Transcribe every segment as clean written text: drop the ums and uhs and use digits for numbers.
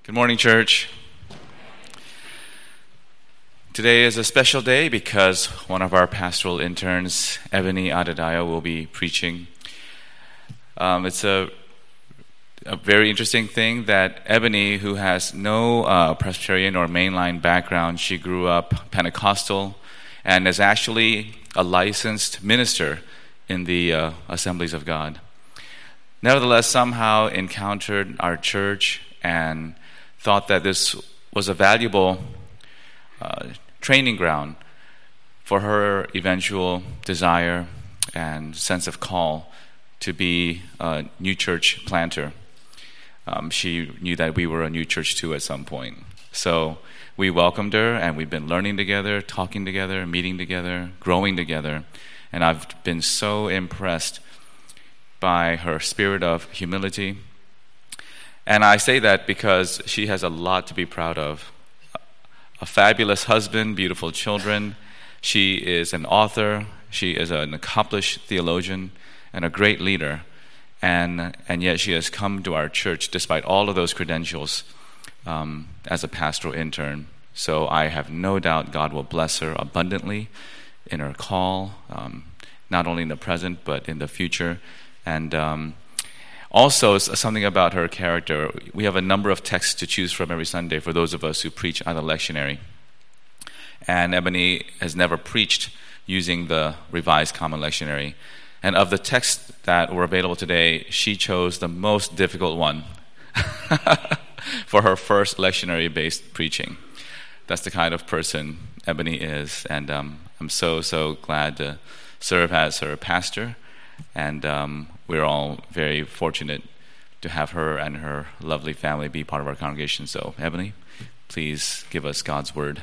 Good morning, church. Today is a special day because one of our pastoral interns, Ebony Adedayo, will be preaching. It's a very interesting thing that Ebony, who has no Presbyterian or mainline background, she grew up Pentecostal and is actually a licensed minister in the Assemblies of God. Nevertheless, somehow encountered our church and thought that this was a valuable training ground for her eventual desire and sense of call to be a new church planter. She knew that we were a new church too at some point. So we welcomed her, and we've been learning together, talking together, meeting together, growing together. And I've been so impressed by her spirit of humility. And I say that because she has a lot to be proud of. A fabulous husband, beautiful children. She is an author. She is an accomplished theologian and a great leader. And yet she has come to our church despite all of those credentials as a pastoral intern. So I have no doubt God will bless her abundantly in her call, not only in the present but in the future. And also, something about her character. We have a number of texts to choose from every Sunday for those of us who preach on the lectionary. And Ebony has never preached using the Revised Common Lectionary. And of the texts that were available today, she chose the most difficult one for her first lectionary-based preaching. That's the kind of person Ebony is. And I'm so glad to serve as her pastor. And we're all very fortunate to have her and her lovely family be part of our congregation. So, Ebony, please give us God's word.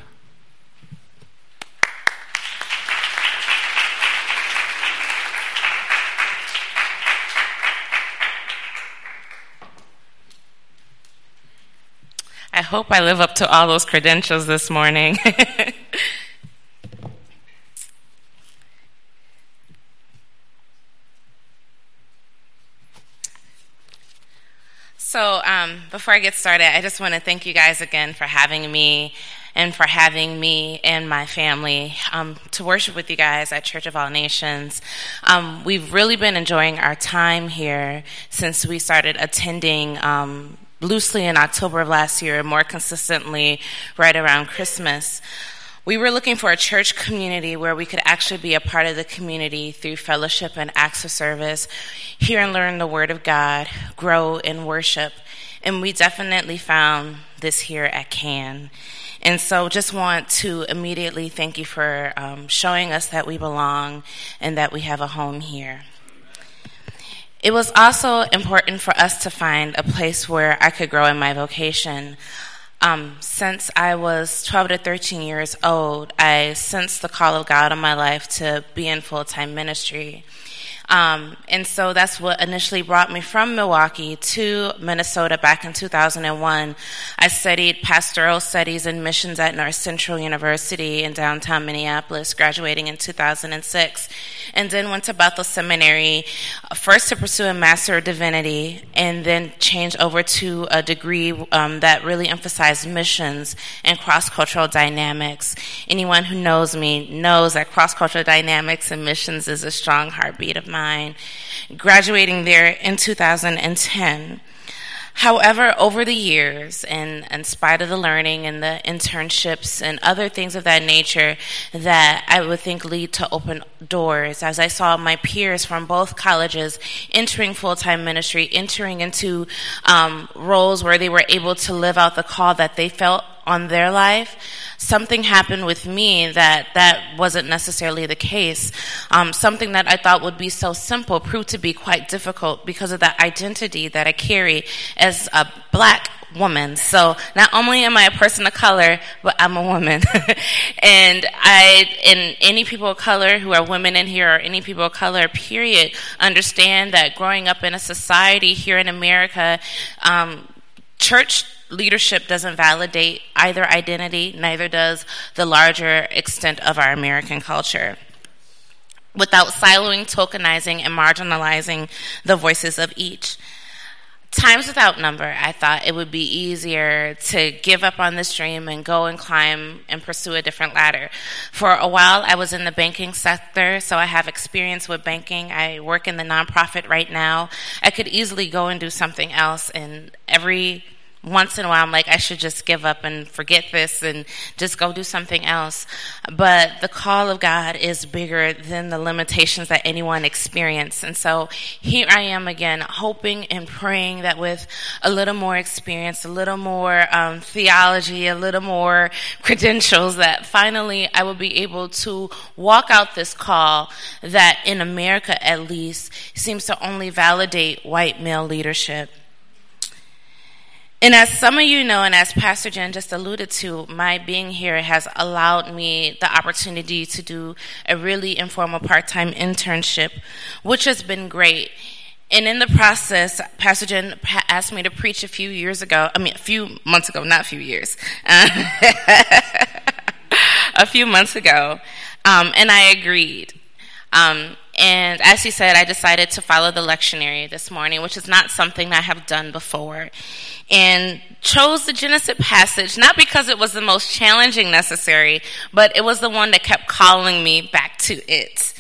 I hope I live up to all those credentials this morning. So before I get started, I just want to thank you guys again for having me and for having me and my family to worship with you guys at Church of All Nations. We've really been enjoying our time here since we started attending loosely in October of last year, more consistently right around Christmas. We were looking for a church community where we could actually be a part of the community through fellowship and acts of service, hear and learn the Word of God, grow in worship. And we definitely found this here at CAN. And so just want to immediately thank you for showing us that we belong and that we have a home here. It was also important for us to find a place where I could grow in my vocation. Since I was 12 to 13 years old, I sensed the call of God on my life to be in full-time ministry. And so that's what initially brought me from Milwaukee to Minnesota back in 2001. I studied pastoral studies and missions at North Central University in downtown Minneapolis, graduating in 2006, and then went to Bethel Seminary, first to pursue a Master of Divinity, and then changed over to a degree that really emphasized missions and cross-cultural dynamics. Anyone who knows me knows that cross-cultural dynamics and missions is a strong heartbeat of mine. Graduating there in 2010. However, over the years, and in spite of the learning and the internships and other things of that nature that I would think lead to open doors, as I saw my peers from both colleges entering full-time ministry, entering into roles where they were able to live out the call that they felt on their life, something happened with me that wasn't necessarily the case. Something that I thought would be so simple proved to be quite difficult because of the identity that I carry as a black woman. So not only am I a person of color, but I'm a woman. And any people of color who are women in here, or any people of color, period, understand that growing up in a society here in America, church leadership doesn't validate either identity, neither does the larger extent of our American culture. Without siloing, tokenizing, and marginalizing the voices of each. times without number, I thought it would be easier to give up on this dream and go and climb and pursue a different ladder. For a while, I was in the banking sector, so I have experience with banking. I work in the nonprofit right now. I could easily go and do something else, and every once in a while, I'm like, I should just give up and forget this and just go do something else. But the call of God is bigger than the limitations that anyone experiences. And so here I am again, hoping and praying that with a little more experience, a little more theology, a little more credentials, that finally I will be able to walk out this call that in America at least seems to only validate white male leadership. And as some of you know, and as Pastor Jen just alluded to, my being here has allowed me the opportunity to do a really informal part-time internship, which has been great. And in the process, Pastor Jen asked me to preach a few months ago, not a few years, a few months ago, and I agreed. And as he said, I decided to follow the lectionary this morning, which is not something I have done before, and chose the Genesis passage, not because it was the most challenging necessary, but it was the one that kept calling me back to it.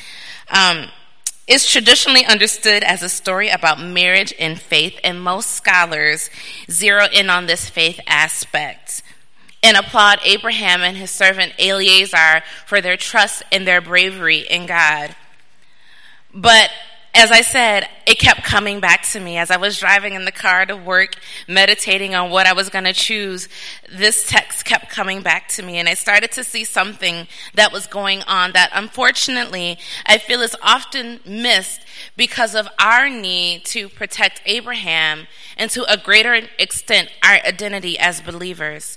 It's traditionally understood as a story about marriage and faith, and most scholars zero in on this faith aspect and applaud Abraham and his servant Eliezer for their trust and their bravery in God. But as I said, it kept coming back to me as I was driving in the car to work, meditating on what I was going to choose. This text kept coming back to me, and I started to see something that was going on that unfortunately I feel is often missed because of our need to protect Abraham and to a greater extent our identity as believers.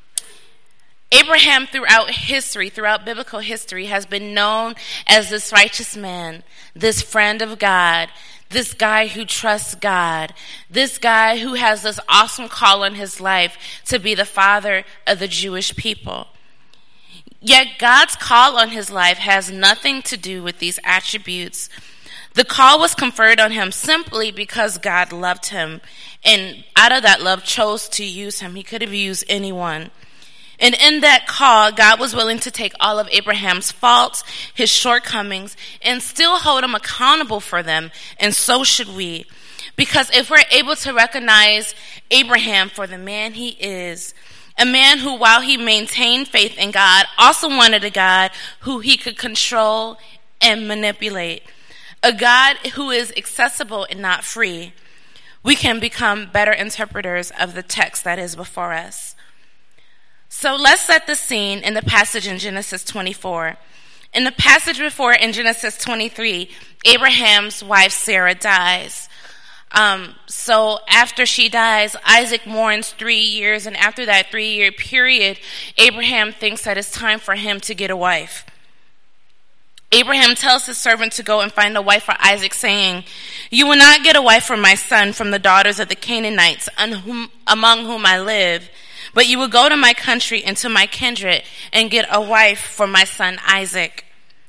Abraham throughout biblical history, has been known as this righteous man, this friend of God, this guy who trusts God, this guy who has this awesome call on his life to be the father of the Jewish people. Yet God's call on his life has nothing to do with these attributes. The call was conferred on him simply because God loved him, and out of that love chose to use him. He could have used anyone. And in that call, God was willing to take all of Abraham's faults, his shortcomings, and still hold him accountable for them, and so should we. Because if we're able to recognize Abraham for the man he is, a man who, while he maintained faith in God, also wanted a God who he could control and manipulate, a God who is accessible and not free, we can become better interpreters of the text that is before us. So let's set the scene in the passage in Genesis 24. In the passage before, in Genesis 23, Abraham's wife Sarah dies. So after she dies, Isaac mourns 3 years, and after that 3-year period, Abraham thinks that it's time for him to get a wife. Abraham tells his servant to go and find a wife for Isaac, saying, "You will not get a wife for my son from the daughters of the Canaanites among whom I live, but you will go to my country and to my kindred and get a wife for my son Isaac."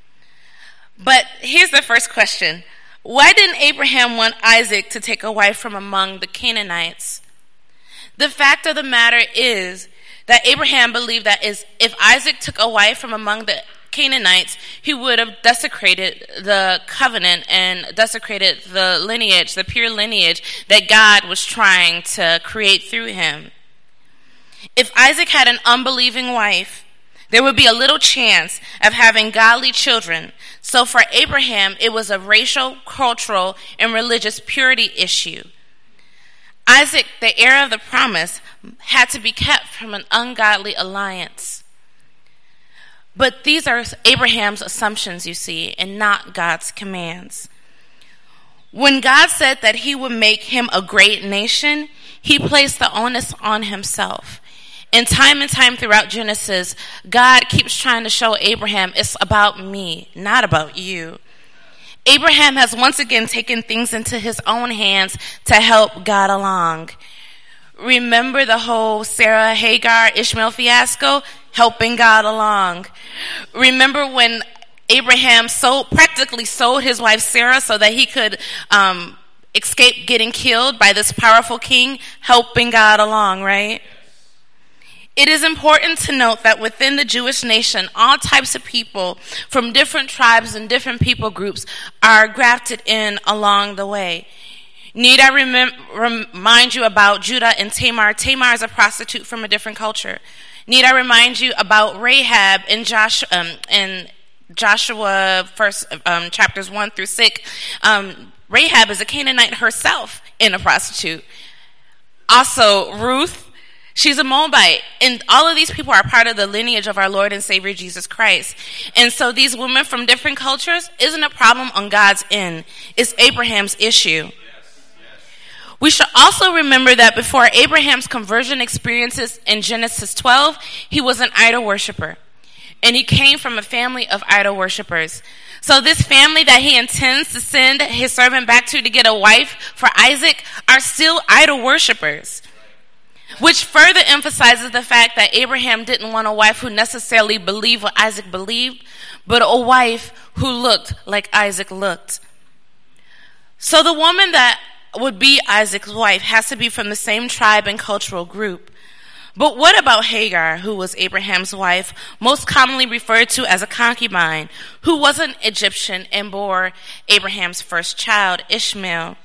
But here's the first question. Why didn't Abraham want Isaac to take a wife from among the Canaanites? The fact of the matter is that Abraham believed that if Isaac took a wife from among the Canaanites, he would have desecrated the covenant and desecrated the lineage, the pure lineage that God was trying to create through him. If Isaac had an unbelieving wife, there would be a little chance of having godly children. So for Abraham, it was a racial, cultural, and religious purity issue. Isaac, the heir of the promise, had to be kept from an ungodly alliance. But these are Abraham's assumptions, you see, and not God's commands. When God said that he would make him a great nation, he placed the onus on himself. And time throughout Genesis, God keeps trying to show Abraham, it's about me, not about you. Abraham has once again taken things into his own hands to help God along. Remember the whole Sarah, Hagar, Ishmael fiasco? Helping God along. Remember when Abraham practically sold his wife Sarah so that he could escape getting killed by this powerful king, helping God along, right? It is important to note that within the Jewish nation, all types of people from different tribes and different people groups are grafted in along the way. Need I remind you about Judah and Tamar? Tamar is a prostitute from a different culture. Need I remind you about Rahab in Joshua first chapters 1 through 6? Rahab is a Canaanite herself and a prostitute. Also, Ruth, she's a Moabite. And all of these people are part of the lineage of our Lord and Savior Jesus Christ. And so these women from different cultures isn't a problem on God's end. It's Abraham's issue. We should also remember that before Abraham's conversion experiences in Genesis 12, he was an idol worshiper. And he came from a family of idol worshipers. So this family that he intends to send his servant back to get a wife for Isaac are still idol worshipers. Which further emphasizes the fact that Abraham didn't want a wife who necessarily believed what Isaac believed, but a wife who looked like Isaac looked. So the woman that would be Isaac's wife has to be from the same tribe and cultural group. But what about Hagar, who was Abraham's wife, most commonly referred to as a concubine, who was an Egyptian and bore Abraham's first child, Ishmael?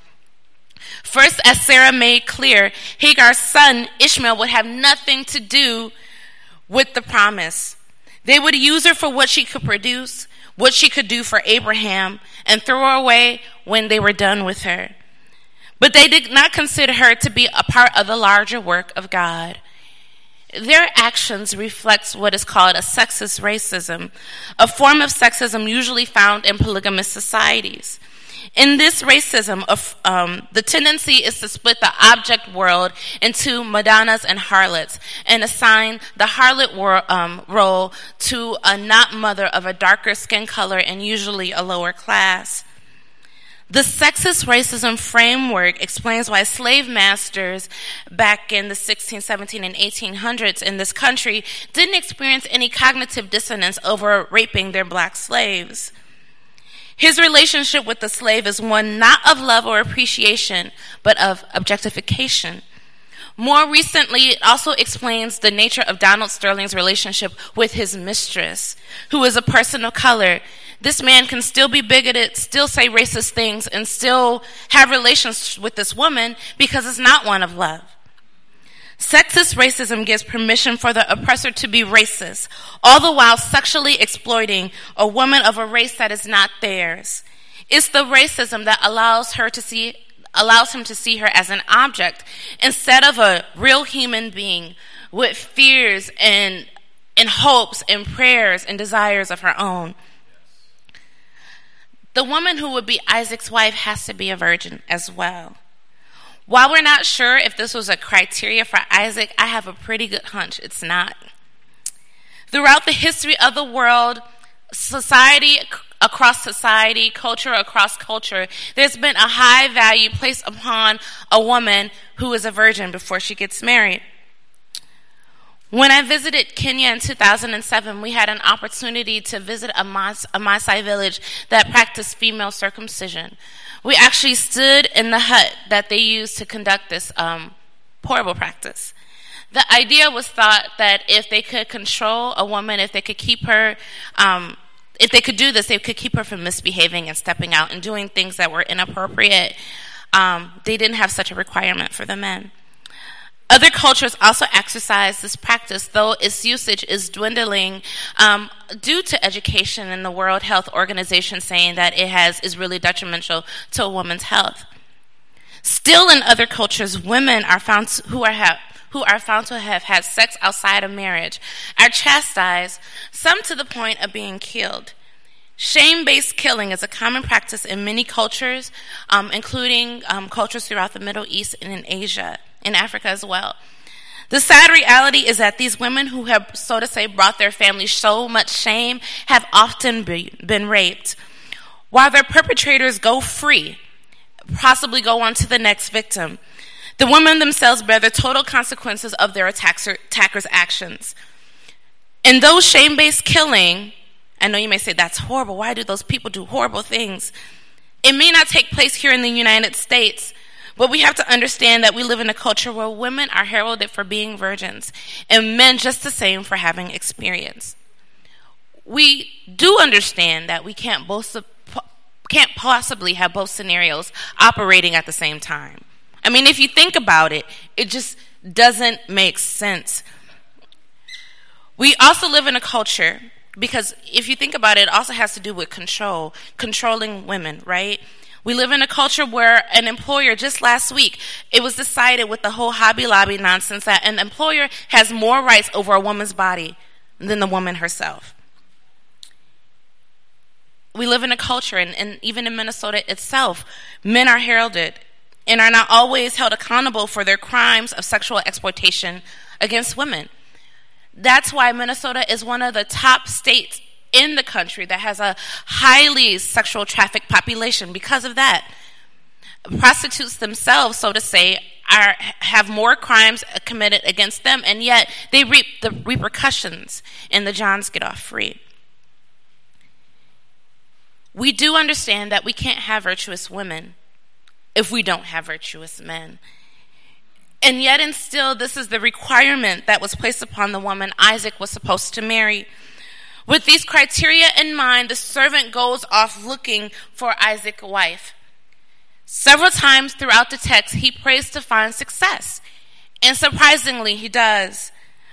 First, as Sarah made clear, Hagar's son, Ishmael, would have nothing to do with the promise. They would use her for what she could produce, what she could do for Abraham, and throw her away when they were done with her. But they did not consider her to be a part of the larger work of God. Their actions reflect what is called a sexist racism, a form of sexism usually found in polygamous societies. In this racism, the tendency is to split the object world into Madonnas and harlots and assign the harlot role to a not mother of a darker skin color and usually a lower class. The sexist racism framework explains why slave masters back in the 16, 17, and 1800s in this country didn't experience any cognitive dissonance over raping their black slaves. His relationship with the slave is one not of love or appreciation, but of objectification. More recently, it also explains the nature of Donald Sterling's relationship with his mistress, who is a person of color. This man can still be bigoted, still say racist things, and still have relations with this woman because it's not one of love. Sexist racism gives permission for the oppressor to be racist, all the while sexually exploiting a woman of a race that is not theirs. It's the racism that allows him to see her as an object instead of a real human being with fears and hopes and prayers and desires of her own. The woman who would be Isaac's wife has to be a virgin as well. While we're not sure if this was a criteria for Isaac, I have a pretty good hunch it's not. Throughout the history of the world, society across society, culture across culture, there's been a high value placed upon a woman who is a virgin before she gets married. When I visited Kenya in 2007, we had an opportunity to visit a Maasai village that practiced female circumcision. We actually stood in the hut that they used to conduct this horrible practice. The idea was thought that if they could control a woman, if they could keep her, if they could do this, they could keep her from misbehaving and stepping out and doing things that were inappropriate. They didn't have such a requirement for the men. Other cultures also exercise this practice, though its usage is dwindling due to education and the World Health Organization saying that it is really detrimental to a woman's health. Still, in other cultures, women are found who are found to have had sex outside of marriage are chastised, some to the point of being killed. Shame-based killing is a common practice in many cultures, including cultures throughout the Middle East and in Asia. In Africa as well. The sad reality is that these women who have, so to say, brought their families so much shame have often been raped, while their perpetrators go free, possibly go on to the next victim. The women themselves bear the total consequences of their attackers' actions. In those shame-based killing, I know you may say, that's horrible. Why do those people do horrible things? It may not take place here in the United States, but we have to understand that we live in a culture where women are heralded for being virgins and men just the same for having experience. We do understand that we can't possibly have both scenarios operating at the same time. I mean, if you think about it, it just doesn't make sense. We also live in a culture, because if you think about it, it also has to do with controlling women, right? We live in a culture where an employer, just last week, it was decided with the whole Hobby Lobby nonsense that an employer has more rights over a woman's body than the woman herself. We live in a culture, and even in Minnesota itself, men are heralded and are not always held accountable for their crimes of sexual exploitation against women. That's why Minnesota is one of the top states in the country that has a highly sexual trafficked population. Because of that, prostitutes themselves, so to say, have more crimes committed against them, and yet they reap the repercussions, and the Johns get off free. We do understand that we can't have virtuous women if we don't have virtuous men. And yet and still, this is the requirement that was placed upon the woman Isaac was supposed to marry. With these criteria in mind, the servant goes off looking for Isaac a wife. Several times throughout the text, he prays to find success. And surprisingly, he does.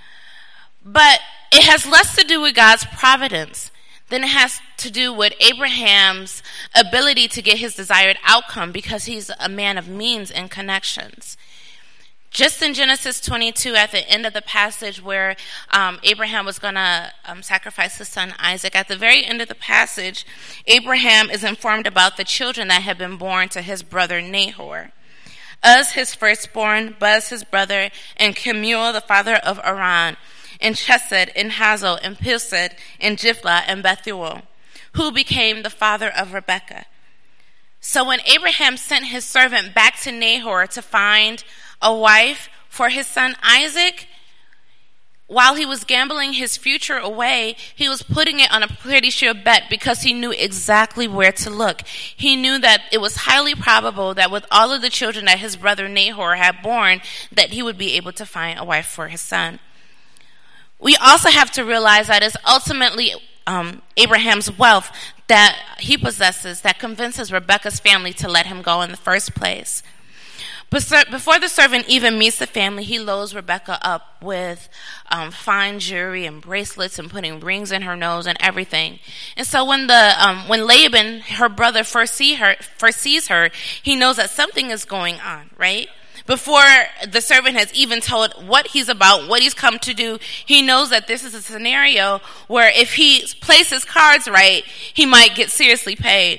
But it has less to do with God's providence than it has to do with Abraham's ability to get his desired outcome, because he's a man of means and connections. Just in Genesis 22, at the end of the passage where Abraham was going to sacrifice his son Isaac, at the very end of the passage, Abraham is informed about the children that had been born to his brother Nahor. Uz, his firstborn, Buz, his brother, and Kemuel, the father of Aran, and Chesed, and Hazo, and Pilsed, and Jifla, and Bethuel, who became the father of Rebekah. So when Abraham sent his servant back to Nahor to find a wife for his son Isaac, while he was gambling his future away, he was putting it on a pretty sure bet, because he knew exactly where to look. He knew that it was highly probable that with all of the children that his brother Nahor had born, that he would be able to find a wife for his son. We also have to realize that it's ultimately Abraham's wealth that he possesses that convinces Rebekah's family to let him go in the first place. But before the servant even meets the family, he loads Rebekah up with fine jewelry and bracelets and putting rings in her nose and everything. And so when Laban, her brother, first sees her, he knows that something is going on, right? Before the servant has even told what he's about, what he's come to do, he knows that this is a scenario where if he plays his cards right, he might get seriously paid.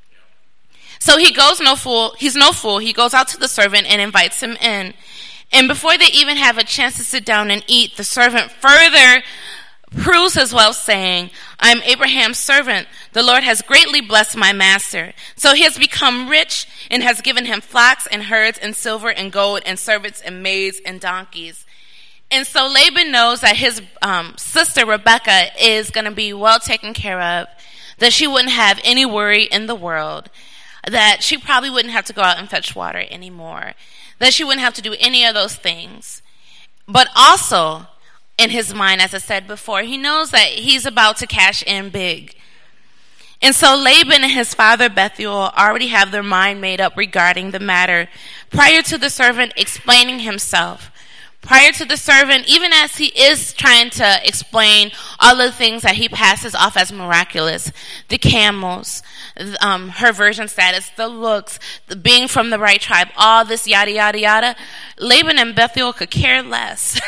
So he's no fool. He goes out to the servant and invites him in. And before they even have a chance to sit down and eat, the servant further proves his wealth, saying, "I am Abraham's servant. The Lord has greatly blessed my master. So he has become rich and has given him flocks and herds and silver and gold and servants and maids and donkeys." And so Laban knows that his sister Rebekah is going to be well taken care of, that she wouldn't have any worry in the world, that she probably wouldn't have to go out and fetch water anymore, that she wouldn't have to do any of those things. But also, in his mind, as I said before, he knows that he's about to cash in big. And so Laban and his father Bethuel already have their mind made up regarding the matter prior to the servant explaining himself. Prior to the servant, even as he is trying to explain all the things that he passes off as miraculous, the camels, her virgin status, the looks, the being from the right tribe, all this yada, yada, yada, Laban and Bethuel could care less.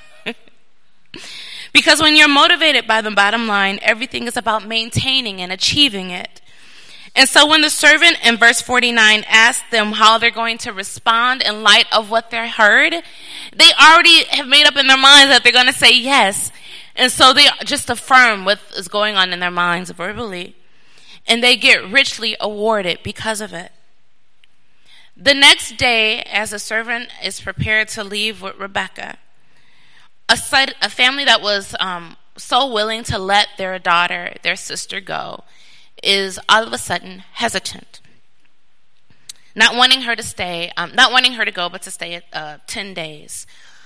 Because when you're motivated by the bottom line, everything is about maintaining and achieving it. And so when the servant in verse 49 asked them how they're going to respond in light of what they heard, they already have made up in their minds that they're going to say yes. And so they just affirm what is going on in their minds verbally. And they get richly awarded because of it. The next day, as the servant is prepared to leave with Rebekah, a family that was so willing to let their daughter, their sister, go, is all of a sudden hesitant. not wanting her to stay, not wanting her to go, but to stay 10 days.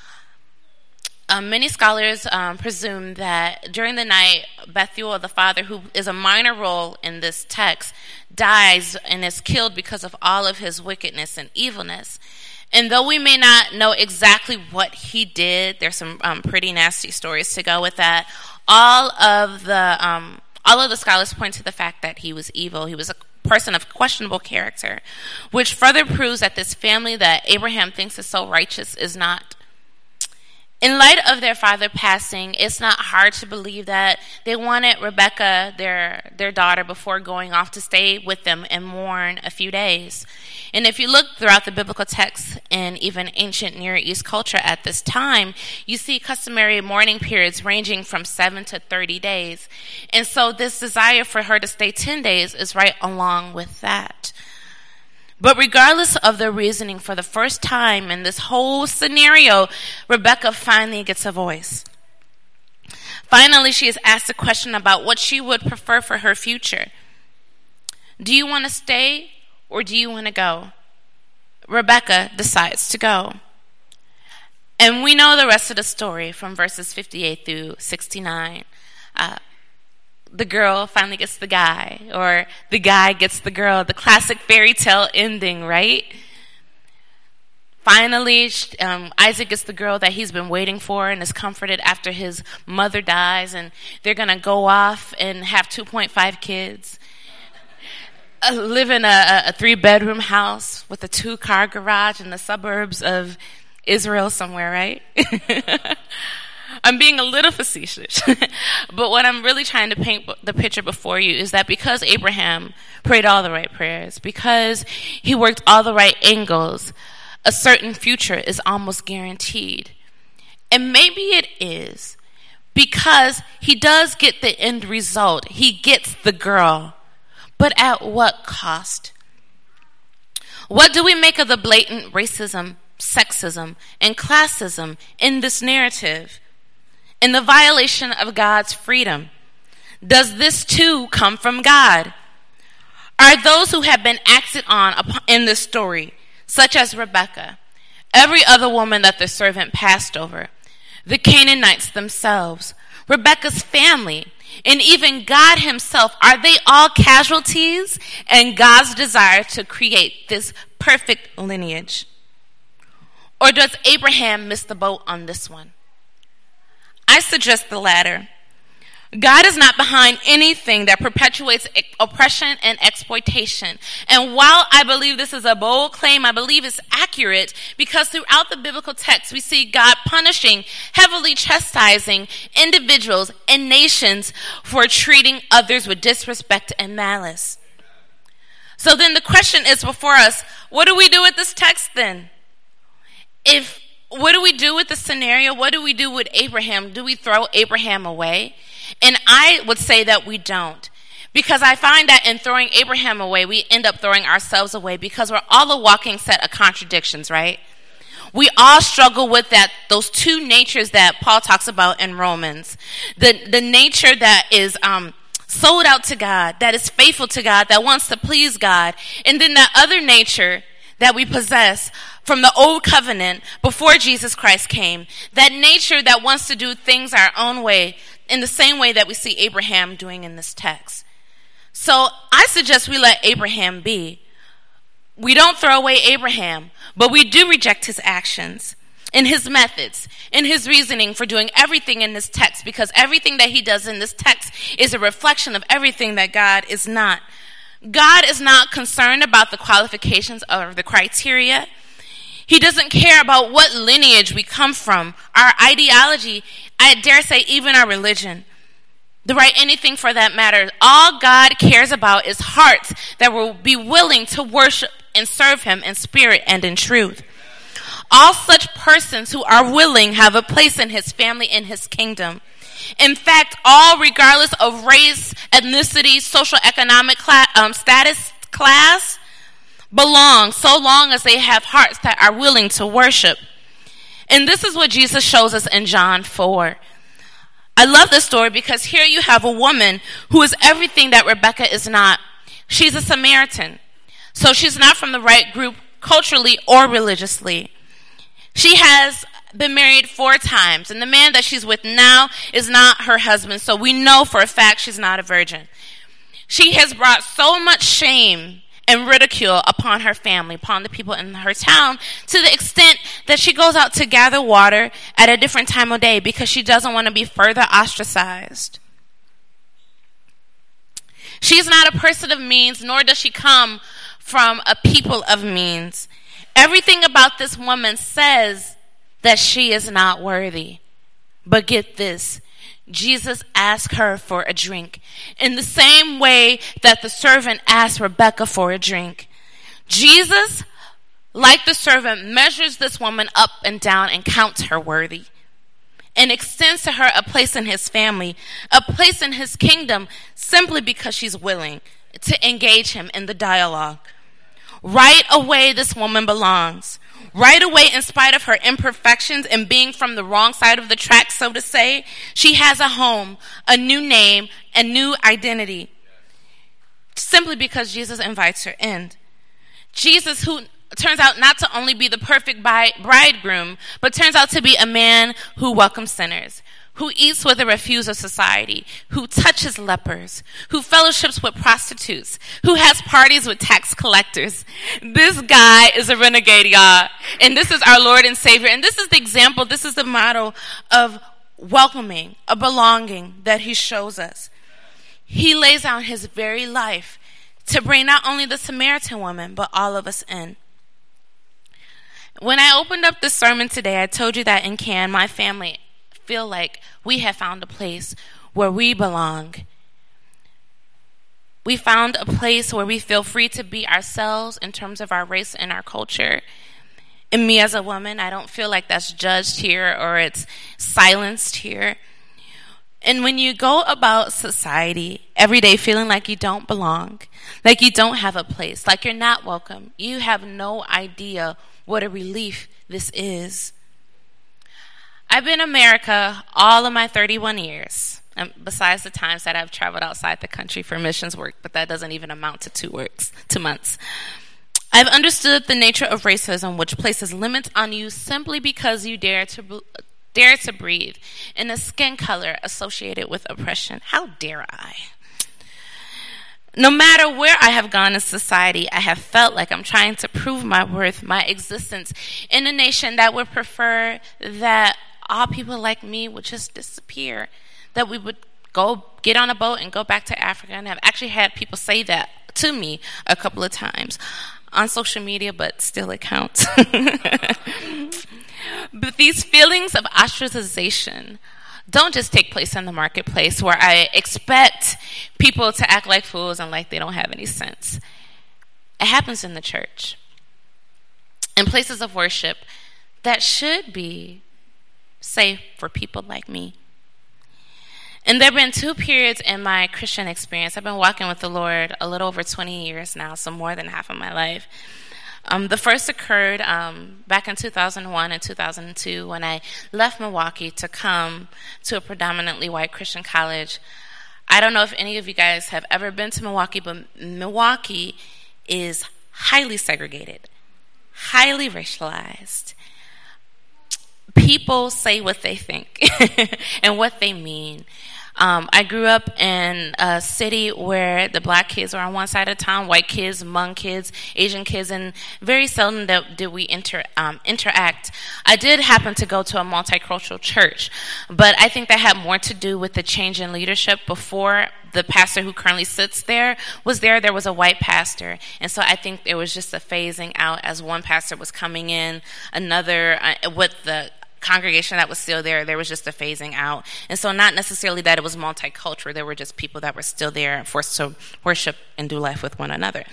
Many scholars presume that during the night, Bethuel, the father, who is a minor role in this text, dies and is killed because of all of his wickedness and evilness. And though we may not know exactly what he did, there's some pretty nasty stories to go with that. All of the scholars point to the fact that he was evil. He was a person of questionable character, which further proves that this family that Abraham thinks is so righteous is not. In light of their father passing, it's not hard to believe that they wanted Rebekah, their daughter, before going off to stay with them and mourn a few days. And if you look throughout the biblical texts and even ancient Near East culture at this time, you see customary mourning periods ranging from 7 to 30 days. And so this desire for her to stay 10 days is right along with that. But regardless of the reasoning, for the first time in this whole scenario, Rebekah finally gets a voice. Finally, she is asked a question about what she would prefer for her future. Do you want to stay or do you want to go? Rebekah decides to go. And we know the rest of the story from verses 58 through 69. The girl finally gets the guy, or the guy gets the girl, the classic fairy tale ending, right? Finally, Isaac gets the girl that he's been waiting for and is comforted after his mother dies, and they're going to go off and have 2.5 kids, live in a 3-bedroom house with a 2-car garage in the suburbs of Israel somewhere, right? I'm being a little facetious, but what I'm really trying to paint the picture before you is that because Abraham prayed all the right prayers, because he worked all the right angles, a certain future is almost guaranteed. And maybe it is because he does get the end result. He gets the girl, but at what cost? What do we make of the blatant racism, sexism, and classism in this narrative? In the violation of God's freedom? Does this too come from God? Are those who have been acted on in this story, such as Rebekah, every other woman that the servant passed over, the Canaanites themselves, Rebekah's family, and even God himself, are they all casualties in God's desire to create this perfect lineage? Or does Abraham miss the boat on this one? I suggest the latter. God is not behind anything that perpetuates oppression and exploitation. And while I believe this is a bold claim, I believe it's accurate because throughout the biblical text, we see God punishing, heavily chastising individuals and nations for treating others with disrespect and malice. So then the question is before us, what do we do with this text then? What do we do with the scenario? What do we do with Abraham? Do we throw Abraham away? And I would say that we don't. Because I find that in throwing Abraham away, we end up throwing ourselves away because we're all a walking set of contradictions, right? We all struggle with those two natures that Paul talks about in Romans. The nature that is sold out to God, that is faithful to God, that wants to please God. And then that other nature that we possess from the old covenant before Jesus Christ came, that nature that wants to do things our own way, in the same way that we see Abraham doing in this text. So I suggest we let Abraham be. We don't throw away Abraham, but we do reject his actions and his methods and his reasoning for doing everything in this text, because everything that he does in this text is a reflection of everything that God is not. God is not concerned about the qualifications or the criteria. He doesn't care about what lineage we come from, our ideology, I dare say even our religion, the right anything for that matter. All God cares about is hearts that will be willing to worship and serve him in spirit and in truth. All such persons who are willing have a place in his family, in his kingdom. In fact, all, regardless of race, ethnicity, social, economic status, class, belong so long as they have hearts that are willing to worship. And this is what Jesus shows us in John 4. I love this story because here you have a woman who is everything that Rebekah is not. She's a Samaritan. So she's not from the right group culturally or religiously. She has been married 4 times, and the man that she's with now is not her husband, so we know for a fact she's not a virgin. She has brought so much shame and ridicule upon her family, upon the people in her town, to the extent that she goes out to gather water at a different time of day because she doesn't want to be further ostracized. She is not a person of means, nor does she come from a people of means. Everything about this woman says that she is not worthy. But get this, Jesus asked her for a drink in the same way that the servant asked Rebecca for a drink. Jesus, like the servant, measures this woman up and down and counts her worthy, and extends to her a place in his family, a place in his kingdom, simply because she's willing to engage him in the dialogue. Right away, this woman belongs. Right away, in spite of her imperfections and being from the wrong side of the track, so to say, she has a home, a new name, a new identity, simply because Jesus invites her in. Jesus, who turns out not to only be the perfect bridegroom, but turns out to be a man who welcomes sinners, who eats with the refuse of society, who touches lepers, who fellowships with prostitutes, who has parties with tax collectors. This guy is a renegade, y'all. And this is our Lord and Savior. And this is the example, this is the model of welcoming, a belonging that he shows us. He lays down his very life to bring not only the Samaritan woman, but all of us in. When I opened up this sermon today, I told you that in Cannes, my family feel like we have found a place where we belong. We found a place where we feel free to be ourselves in terms of our race and our culture. And me as a woman, I don't feel like that's judged here or it's silenced here. And when you go about society every day feeling like you don't belong, like you don't have a place, like you're not welcome, you have no idea what a relief this is. I've been in America all of my 31 years, besides the times that I've traveled outside the country for missions work, but that doesn't even amount to 2 months. I've understood the nature of racism, which places limits on you simply because you dare to breathe in a skin color associated with oppression. How dare I? No matter where I have gone in society, I have felt like I'm trying to prove my worth, my existence in a nation that would prefer that all people like me would just disappear, that we would go get on a boat and go back to Africa. And I've actually had people say that to me a couple of times on social media, but still it counts. But these feelings of ostracization don't just take place in the marketplace where I expect people to act like fools and like they don't have any sense. It happens in the church, in places of worship that should be safe for people like me. And there have been 2 periods in my Christian experience. I've been walking with the Lord a little over 20 years now, so more than half of my life. The first occurred back in 2001 and 2002 when I left Milwaukee to come to a predominantly white Christian college. I don't know if any of you guys have ever been to Milwaukee, but Milwaukee is highly segregated, highly racialized. People say what they think and what they mean. I grew up in a city where the black kids were on one side of town, white kids, Hmong kids, Asian kids, and very seldom did we interact. I did happen to go to a multicultural church, but I think that had more to do with the change in leadership. Before the pastor who currently sits there was there was a white pastor, and so I think there was just a phasing out as one pastor was coming in, another with the congregation that was still there was just a phasing out. And so not necessarily that it was multicultural, there were just people that were still there and forced to worship and do life with one another.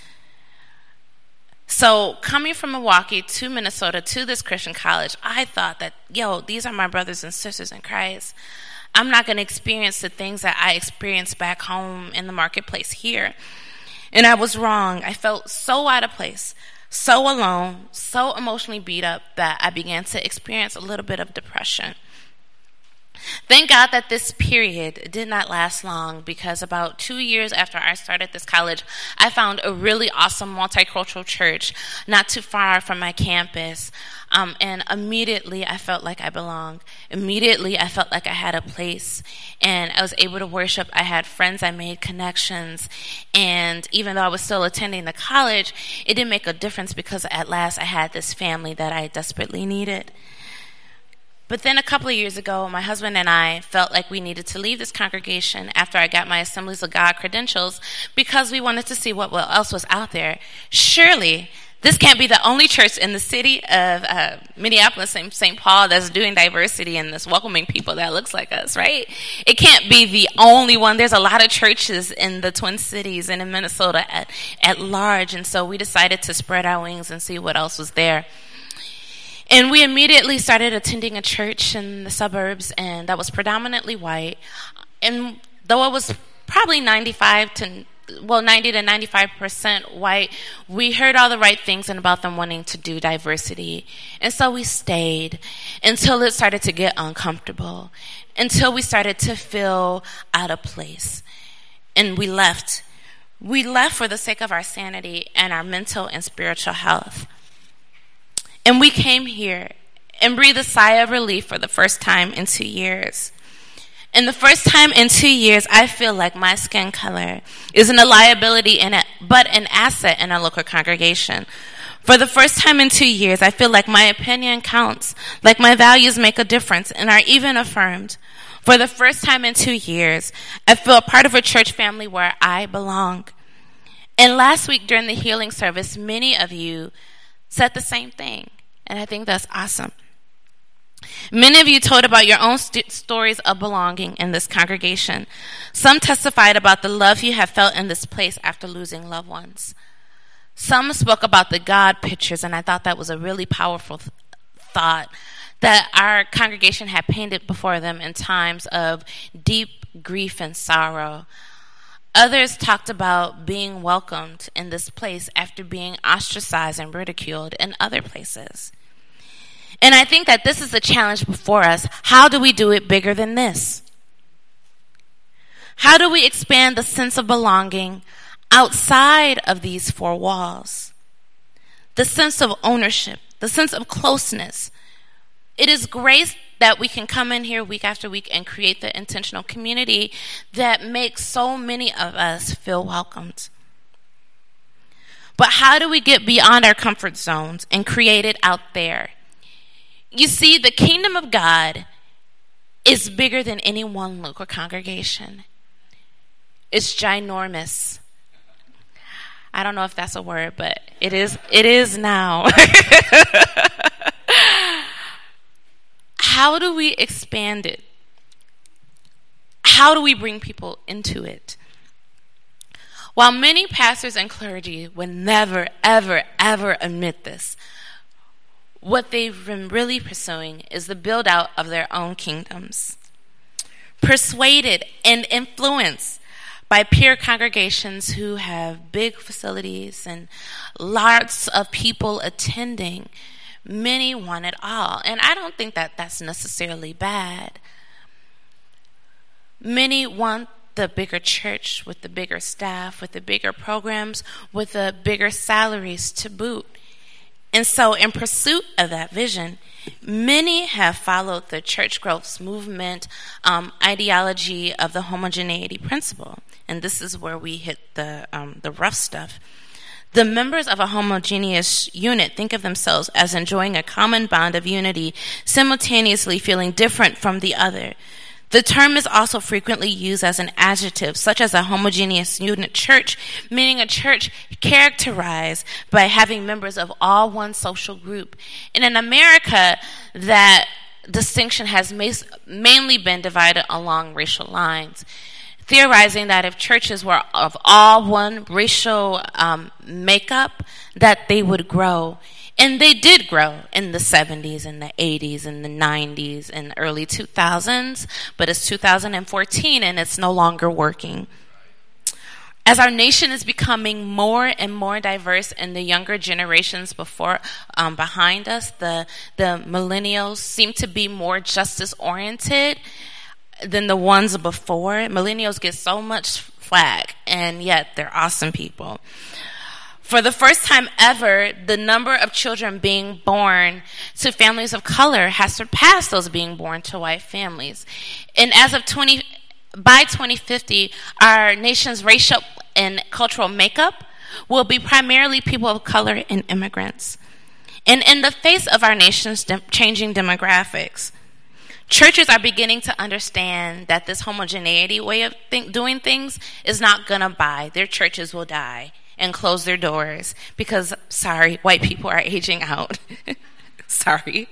So coming from Milwaukee to Minnesota to this Christian college, I thought that, these are my brothers and sisters in Christ. I'm not going to experience the things that I experienced back home in the marketplace here. And I was wrong. I felt so out of place, so alone, so emotionally beat up that I began to experience a little bit of depression. Thank God that this period did not last long, because about 2 years after I started this college, I found a really awesome multicultural church not too far from my campus. And immediately I felt like I belonged. Immediately I felt like I had a place, and I was able to worship. I had friends, I made connections, and even though I was still attending the college, it didn't make a difference because at last I had this family that I desperately needed. But then a couple of years ago, my husband and I felt like we needed to leave this congregation after I got my Assemblies of God credentials because we wanted to see what else was out there. Surely, this can't be the only church in the city of Minneapolis and St. Paul that's doing diversity and that's welcoming people that looks like us, right? It can't be the only one. There's a lot of churches in the Twin Cities and in Minnesota at large, and so we decided to spread our wings and see what else was there. And we immediately started attending a church in the suburbs, and that was predominantly white. And though it was probably 90 to 95% white, we heard all the right things and about them wanting to do diversity. And so we stayed until it started to get uncomfortable, until we started to feel out of place. And we left. We left for the sake of our sanity and our mental and spiritual health. And we came here and breathed a sigh of relief for the first time in 2 years. And the first time in 2 years, I feel like my skin color isn't a liability but an asset in a local congregation. For the first time in 2 years, I feel like my opinion counts, like my values make a difference and are even affirmed. For the first time in 2 years, I feel a part of a church family where I belong. And last week during the healing service, many of you said the same thing. And I think that's awesome. Many of you told about your own stories of belonging in this congregation. Some testified about the love you have felt in this place after losing loved ones. Some spoke about the God pictures, and I thought that was a really powerful thought that our congregation had painted before them in times of deep grief and sorrow. Others talked about being welcomed in this place after being ostracized and ridiculed in other places. And I think that this is the challenge before us. How do we do it bigger than this? How do we expand the sense of belonging outside of these four walls? The sense of ownership, the sense of closeness. It is grace that we can come in here week after week and create the intentional community that makes so many of us feel welcomed. But how do we get beyond our comfort zones and create it out there? You see, the kingdom of God is bigger than any one local congregation. It's ginormous. I don't know if that's a word, but it is now. How do we expand it? How do we bring people into it? While many pastors and clergy would never, ever, ever admit this, what they've been really pursuing is the build out of their own kingdoms. Persuaded and influenced by peer congregations who have big facilities and lots of people attending, many want it all. And I don't think that that's necessarily bad. Many want the bigger church with the bigger staff, with the bigger programs, with the bigger salaries to boot. And so in pursuit of that vision, many have followed the church growth movement ideology of the homogeneity principle. And this is where we hit the rough stuff. The members of a homogeneous unit think of themselves as enjoying a common bond of unity, simultaneously feeling different from the other. The term is also frequently used as an adjective, such as a homogeneous unit church, meaning a church characterized by having members of all one social group. And in America, that distinction has mainly been divided along racial lines, theorizing that if churches were of all one racial makeup, that they would grow. And they did grow in the 70s and the 80s and the 90s and early 2000s, but it's 2014 and it's no longer working. As our nation is becoming more and more diverse and the younger generations behind us, the millennials seem to be more justice-oriented, than the ones before. Millennials get so much flack, and yet they're awesome people. For the first time ever, the number of children being born to families of color has surpassed those being born to white families. And as of by 2050, our nation's racial and cultural makeup will be primarily people of color and immigrants. And in the face of our nation's changing demographics, churches are beginning to understand that this homogeneity way of doing things is not going to buy. Their churches will die and close their doors because, sorry, white people are aging out. Sorry.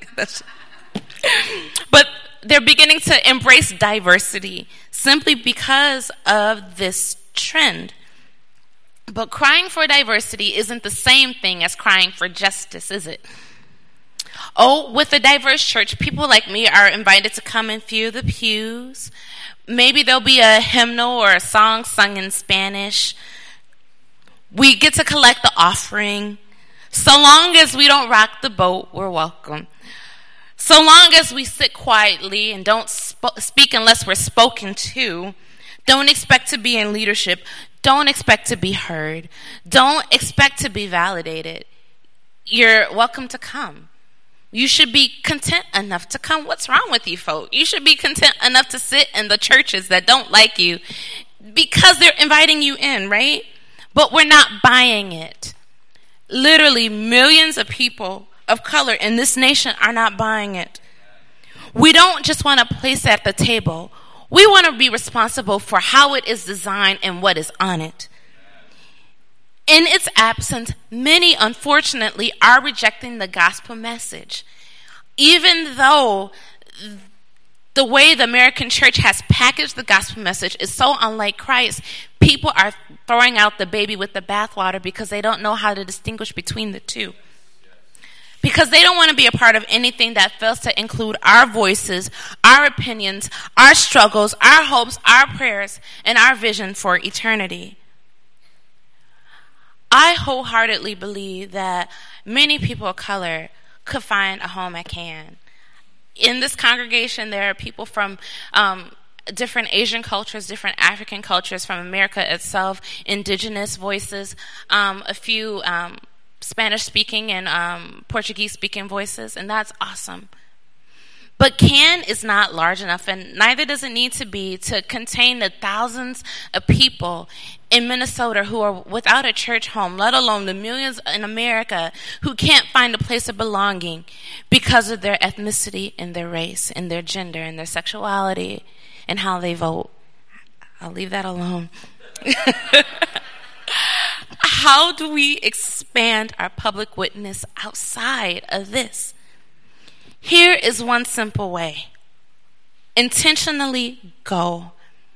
But they're beginning to embrace diversity simply because of this trend. But crying for diversity isn't the same thing as crying for justice, is it? Oh, with a diverse church, people like me are invited to come and fill the pews. Maybe there'll be a hymnal or a song sung in Spanish. We get to collect the offering. So long as we don't rock the boat, we're welcome. So long as we sit quietly and don't speak unless we're spoken to, don't expect to be in leadership, don't expect to be heard, don't expect to be validated, you're welcome to come. You should be content enough to come. What's wrong with you, folk? You should be content enough to sit in the churches that don't like you because they're inviting you in, right? But we're not buying it. Literally, millions of people of color in this nation are not buying it. We don't just want a place at the table. We want to be responsible for how it is designed and what is on it. In its absence, many, unfortunately, are rejecting the gospel message. Even though the way the American church has packaged the gospel message is so unlike Christ, people are throwing out the baby with the bathwater because they don't know how to distinguish between the two. Because they don't want to be a part of anything that fails to include our voices, our opinions, our struggles, our hopes, our prayers, and our vision for eternity. I wholeheartedly believe that many people of color could find a home at Can. In this congregation, there are people from different Asian cultures, different African cultures, from America itself, indigenous voices, a few Spanish-speaking and Portuguese-speaking voices, and that's awesome. But Can is not large enough, and neither does it need to be, to contain the thousands of people in Minnesota who are without a church home, let alone the millions in America who can't find a place of belonging because of their ethnicity and their race and their gender and their sexuality and how they vote. I'll leave that alone. How do we expand our public witness outside of this? Here is one simple way. Intentionally go.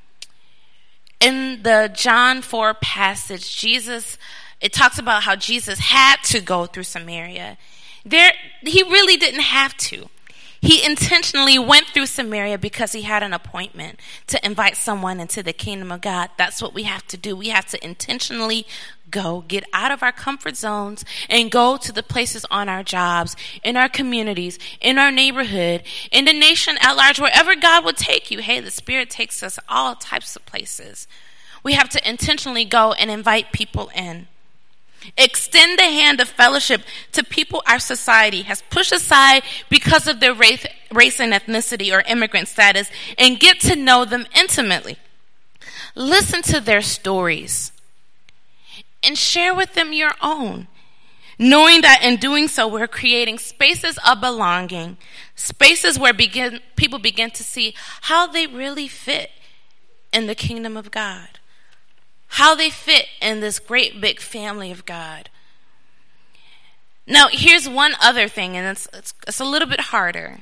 In the John 4 passage, it talks about how Jesus had to go through Samaria. He really didn't have to. He intentionally went through Samaria because he had an appointment to invite someone into the kingdom of God. That's what we have to do. We have to intentionally go, get out of our comfort zones, and go to the places on our jobs, in our communities, in our neighborhood, in the nation at large, wherever God will take you. Hey, the Spirit takes us all types of places. We have to intentionally go and invite people in. Extend the hand of fellowship to people our society has pushed aside because of their race and ethnicity or immigrant status, and get to know them intimately. Listen to their stories and share with them your own, knowing that in doing so, we're creating spaces of belonging, spaces where people begin to see how they really fit in the kingdom of God, how they fit in this great big family of God. Now, here's one other thing, and it's a little bit harder,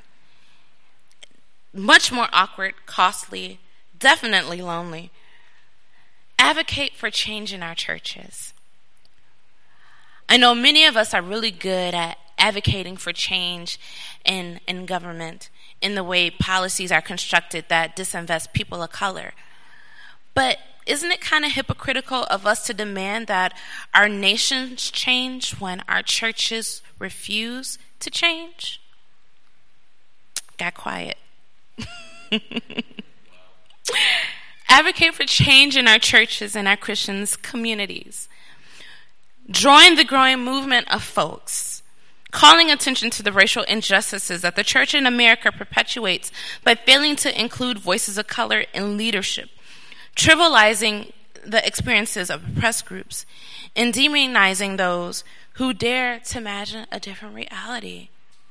much more awkward, costly, definitely lonely. Advocate for change in our churches. I know many of us are really good at advocating for change in government, in the way policies are constructed that disinvest people of color. But isn't it kind of hypocritical of us to demand that our nations change when our churches refuse to change? Got quiet. advocate for change in our churches and our Christians' communities. Join the growing movement of folks calling attention to the racial injustices that the church in America perpetuates by failing to include voices of color in leadership, trivializing the experiences of oppressed groups, and demonizing those who dare to imagine a different reality,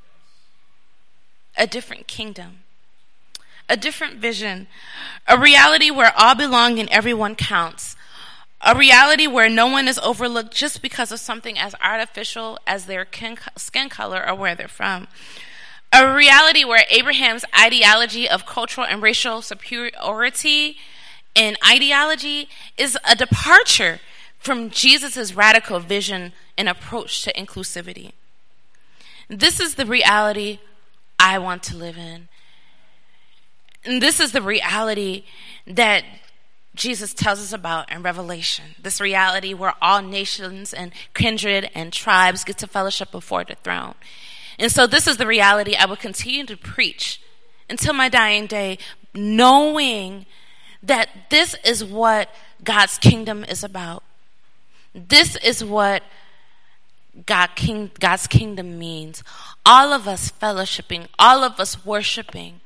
a different kingdom, a different vision, a reality where all belong and everyone counts, a reality where no one is overlooked just because of something as artificial as their skin color or where they're from. A reality where Abraham's ideology of cultural and racial superiority and ideology is a departure from Jesus' radical vision and approach to inclusivity. This is the reality I want to live in. And this is the reality that Jesus tells us about in Revelation. This reality where all nations and kindred and tribes get to fellowship before the throne. And so this is the reality I will continue to preach until my dying day, knowing that this is what God's kingdom is about. This is what God's kingdom means. All of us fellowshipping, all of us worshiping.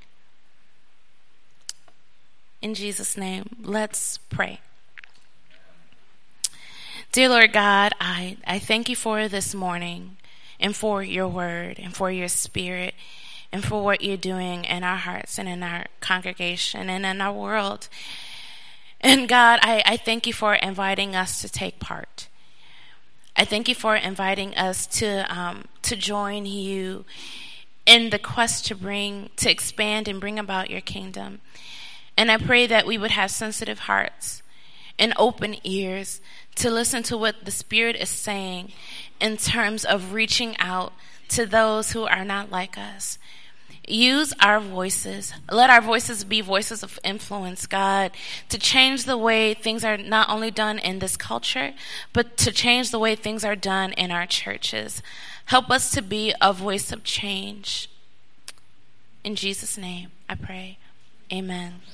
In Jesus' name, let's pray. Dear Lord God, I thank you for this morning and for your word and for your spirit and for what you're doing in our hearts and in our congregation and in our world. And God, I thank you for inviting us to take part. I thank you for inviting us to join you in the quest to expand and bring about your kingdom. And I pray that we would have sensitive hearts and open ears to listen to what the Spirit is saying in terms of reaching out to those who are not like us. Use our voices. Let our voices be voices of influence, God, to change the way things are not only done in this culture, but to change the way things are done in our churches. Help us to be a voice of change. In Jesus' name, I pray. Amen.